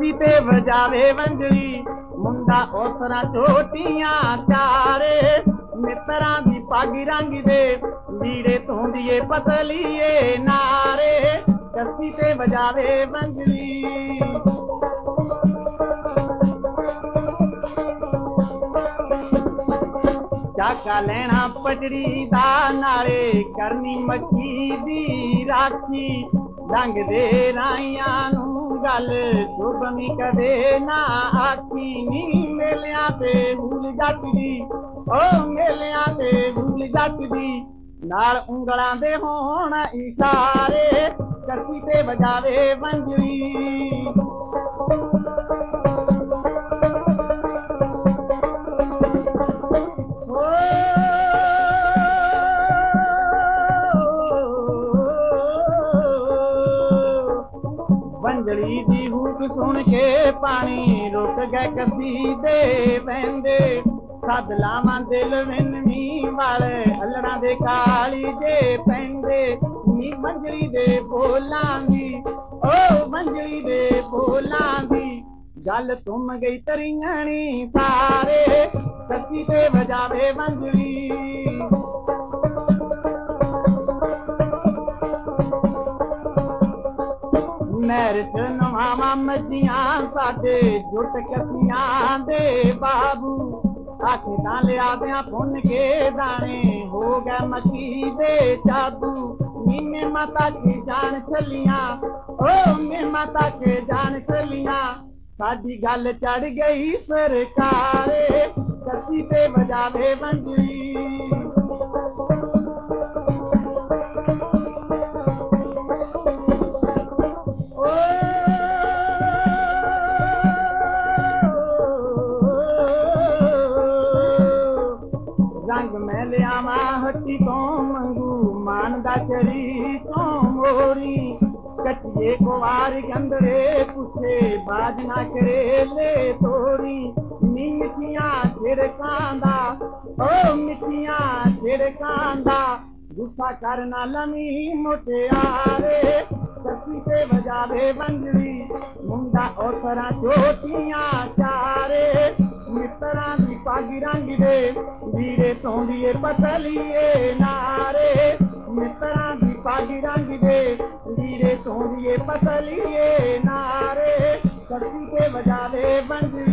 कसी ते वजावे वंजली मुंडा ओसरा चोटियां चारे मित्रा दी पग रंग दे लीड़े धोंदिए पतलीए नारे कसी ते वजावे वंजली चाका लेना पटड़ी दा नाले करनी मच्छी दी राखी रंग दे राइयां नू गल चुभनी कदे ना आखी नी मेलियां ते भूल जट दी ओ मेलियां ते भूल जट दी नाल उंगलां दे होण इशारे कसी ते वजावे वंजली वंजली दी हुक सुन के पानी रुक गए कसी दे बहंदे सद लावां दिल विननी वाले अल्लड़ां दे काली दे पैंदे नी वंजली दे बोलां दी ओ वंजली दे बोलां दी गल तुम गई तरियाणी सारे कसी ते वजावे वंजली मैरच नवां मजियां साडे जुट कसियां दे बाबू आखे तां लिया दियां पुन के दाने हो गए मक्की दे चाबू मीने माता की जान चलियां ओ मे माता के जान चलियां साडी गल चढ़ गई सरकारे कसी ते वजावे वंजली रंग मैं लियावा हट्टी तो मंगू मान दा चरी तो मोरी कचिए कुवार गंदरे पुछे बाज ना करे ले तोरी नी मिठियां छिड़कांदा ओ मिठियां छिड़कांदा गुस्सा करना लमी मुटियारे कसी ते वजावे वंजली मुंडा ओसरा चोटियां चारे मित्रा दी पग रंग दे लीड़े धोंदिए पतलीए नारे मित्रा दी पग रंग दे लीड़े धोंदिए पतलीए नारे कसी ते वजावे वंजली